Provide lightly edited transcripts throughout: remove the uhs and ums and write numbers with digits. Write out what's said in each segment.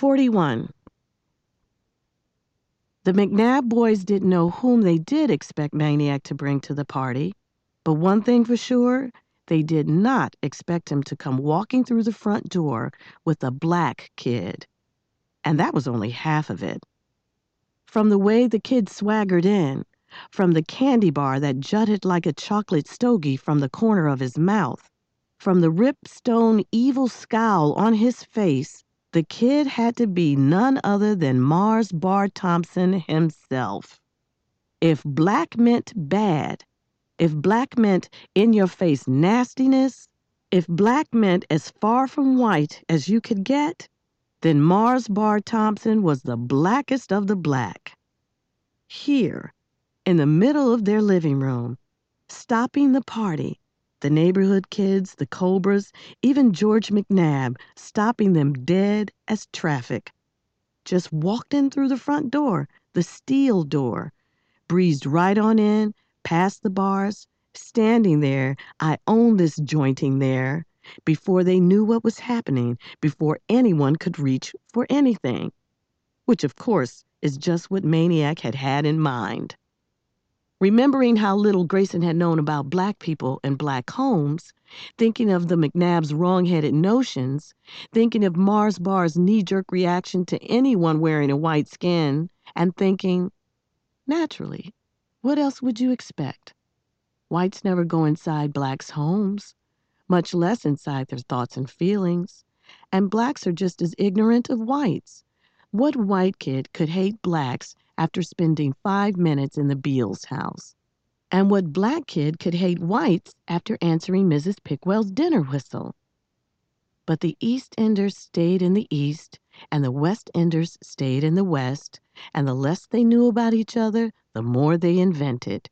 41. The McNabb boys didn't know whom they did expect Maniac to bring to the party, but one thing for sure, they did not expect him to come walking through the front door with a black kid. And that was only half of it. From the way the kid swaggered in, from the candy bar that jutted like a chocolate stogie from the corner of his mouth, from the ripstone evil scowl on his face, the kid had to be none other than Mars Bar Thompson himself. If black meant bad, if black meant in-your-face nastiness, if black meant as far from white as you could get, then Mars Bar Thompson was the blackest of the black. Here, in the middle of their living room, stopping the party, the neighborhood kids, the Cobras, even George McNabb, stopping them dead as traffic. Just walked in through the front door, the steel door, breezed right on in, past the bars, standing there, I own this jointing there, before they knew what was happening, before anyone could reach for anything. Which, of course, is just what Maniac had in mind. Remembering how little Grayson had known about black people and black homes, thinking of the McNabbs' wrong-headed notions, thinking of Mars Bar's knee-jerk reaction to anyone wearing a white skin, and thinking, naturally, what else would you expect? Whites never go inside blacks' homes, much less inside their thoughts and feelings, and blacks are just as ignorant of whites. What white kid could hate blacks after spending 5 minutes in the Beals house? And what black kid could hate whites after answering Mrs. Pickwell's dinner whistle? But the East Enders stayed in the East, and the West Enders stayed in the West, and the less they knew about each other, the more they invented.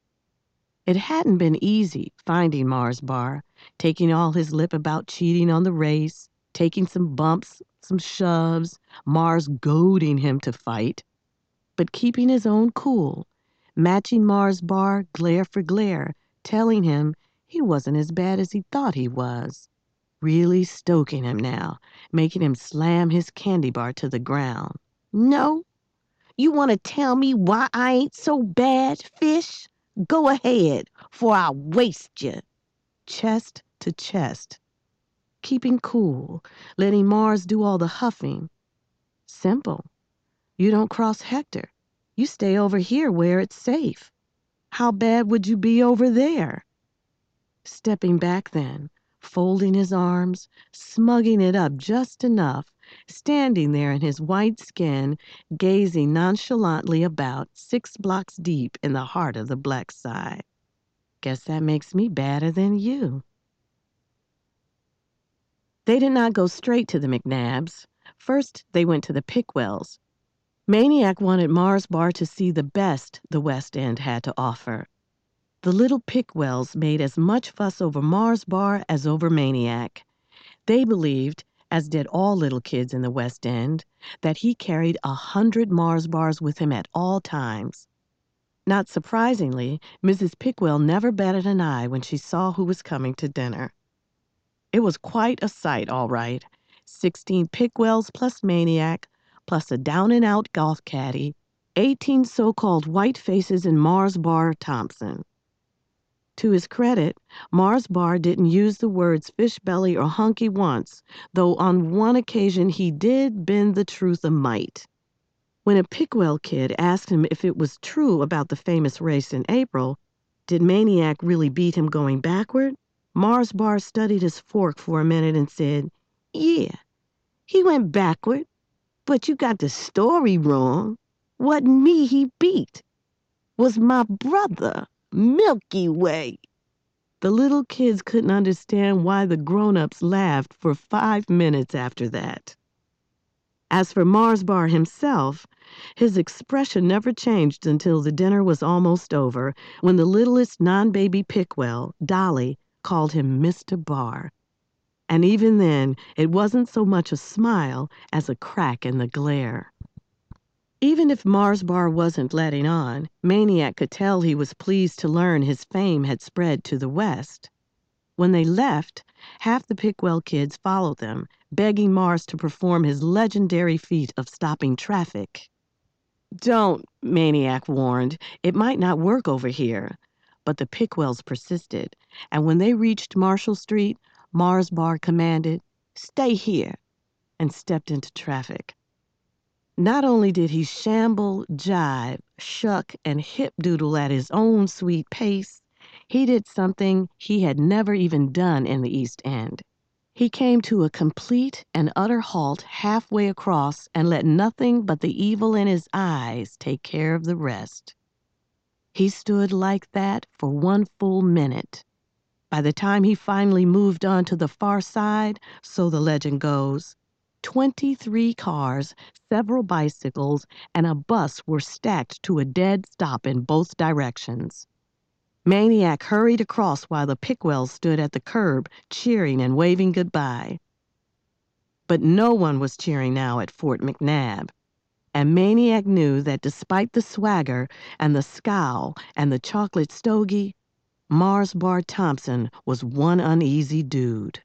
It hadn't been easy finding Mars Bar, taking all his lip about cheating on the race, taking some bumps, some shoves, Mars goading him to fight, but keeping his own cool, matching Mars Bar glare for glare, telling him he wasn't as bad as he thought he was, really stoking him now, making him slam his candy bar to the ground. No? You want to tell me why I ain't so bad, fish? Go ahead, for I'll waste you. Chest to chest. Keeping cool, letting Mars do all the huffing. Simple. You don't cross Hector. You stay over here where it's safe. How bad would you be over there? Stepping back then, folding his arms, smugging it up just enough, standing there in his white skin, gazing nonchalantly about 6 blocks deep in the heart of the black side. Guess that makes me badder than you. They did not go straight to the McNabbs. First, they went to the Pickwells. Maniac wanted Mars Bar to see the best the West End had to offer. The little Pickwells made as much fuss over Mars Bar as over Maniac. They believed, as did all little kids in the West End, that he carried 100 Mars Bars with him at all times. Not surprisingly, Mrs. Pickwell never batted an eye when she saw who was coming to dinner. It was quite a sight, all right. 16 Pickwells plus Maniac, plus a down-and-out golf caddy, 18 so-called white faces in Mars Bar Thompson. To his credit, Mars Bar didn't use the words fish belly or hunky once, though on one occasion he did bend the truth a mite. When a Pickwell kid asked him if it was true about the famous race in April, did Maniac really beat him going backward? Mars Bar studied his fork for a minute and said, "Yeah, he went backward, but you got the story wrong. Wasn't me he beat. Was my brother, Milky Way." The little kids couldn't understand why the grown-ups laughed for 5 minutes after that. As for Mars Bar himself, his expression never changed until the dinner was almost over, when the littlest non-baby Pickwell, Dolly, called him Mr. Bar. And even then, it wasn't so much a smile as a crack in the glare. Even if Mars Bar wasn't letting on, Maniac could tell he was pleased to learn his fame had spread to the West. When they left, half the Pickwell kids followed them, begging Mars to perform his legendary feat of stopping traffic. "Don't," Maniac warned. "It might not work over here." But the Pickwells persisted, and when they reached Marshall Street, Mars Bar commanded, "Stay here," and stepped into traffic. Not only did he shamble, jive, shuck, and hip doodle at his own sweet pace, he did something he had never even done in the East End. He came to a complete and utter halt halfway across and let nothing but the evil in his eyes take care of the rest. He stood like that for one full minute. By the time he finally moved on to the far side, so the legend goes, 23 cars, several bicycles, and a bus were stacked to a dead stop in both directions. Maniac hurried across while the Pickwells stood at the curb, cheering and waving goodbye. But no one was cheering now at Fort McNabb, and Maniac knew that despite the swagger and the scowl and the chocolate stogie, Mars Bar Thompson was one uneasy dude.